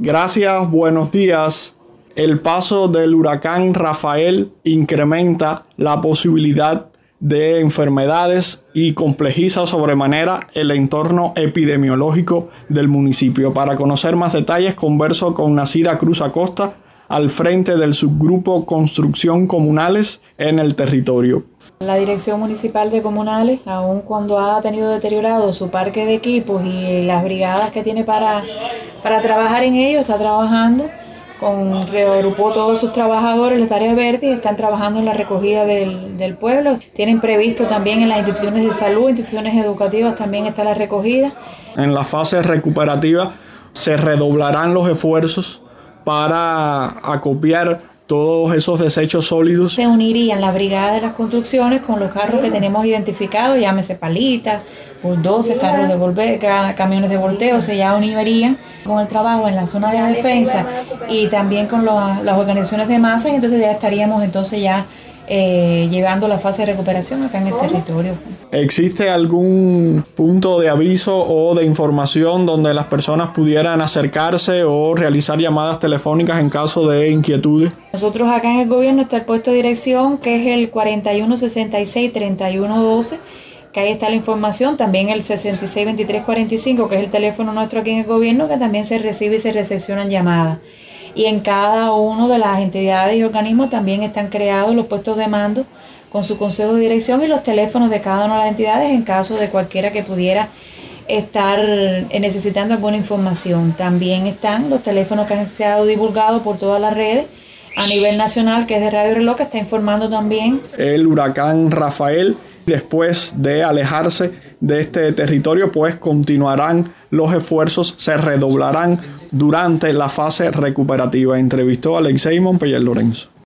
Gracias, buenos días. El paso del huracán Rafael incrementa la posibilidad de enfermedades y complejiza sobremanera el entorno epidemiológico del municipio. Para conocer más detalles, converso con Nacira Cruz Acosta, al frente del subgrupo Construcción Comunales en el territorio. La Dirección Municipal de Comunales, aun cuando ha tenido deteriorado su parque de equipos y las brigadas que tiene para trabajar en ello, está trabajando, reagrupó todos sus trabajadores, las áreas verdes, y están trabajando en la recogida del pueblo. Tienen previsto también en las instituciones de salud, instituciones educativas, también está la recogida. En la fase recuperativa se redoblarán los esfuerzos para acopiar todos esos desechos sólidos. Se unirían la brigada de las construcciones con los carros que tenemos identificados, llámese palitas, bulldozers, carros de camiones de volteo, se ya unirían con el trabajo en la zona de defensa y también con las organizaciones de masa, y entonces ya estaríamos llevando la fase de recuperación acá en el territorio. ¿Existe algún punto de aviso o de información donde las personas pudieran acercarse o realizar llamadas telefónicas en caso de inquietudes? Nosotros acá en el gobierno está el puesto de dirección, que es el 4166-3112, que ahí está la información. También el 662345, que es el teléfono nuestro aquí en el gobierno, que también se recibe y se recepcionan llamadas. Y en cada una de las entidades y organismos también están creados los puestos de mando con su consejo de dirección y los teléfonos de cada una de las entidades en caso de cualquiera que pudiera estar necesitando alguna información. También están los teléfonos que han sido divulgados por todas las redes a nivel nacional, que es de Radio Reloj, que está informando también. El huracán Rafael, después de alejarse de este territorio, pues continuarán los esfuerzos, se redoblarán durante la fase recuperativa. Entrevistó a Alexei Montpeller Lorenzo.